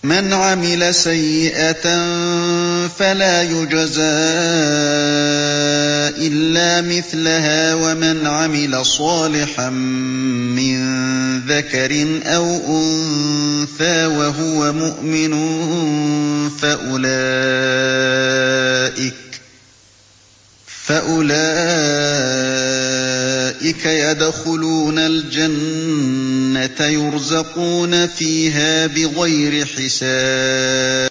مَنْ عَمِلَ سَيِّئَةً فَلَا يُجْزَىٰ إِلَّا مِثْلَهَا وَمَنْ عَمِلَ صَالِحًا مِّن ذَكَرٍ أَوْ أُنثَىٰ وَهُوَ مُؤْمِنٌ فَأُولَٰئِكَ يَدْخُلُونَ الْجَنَّةَ يُرْزَقُونَ فِيهَا بِغَيْرِ حِسَابٍ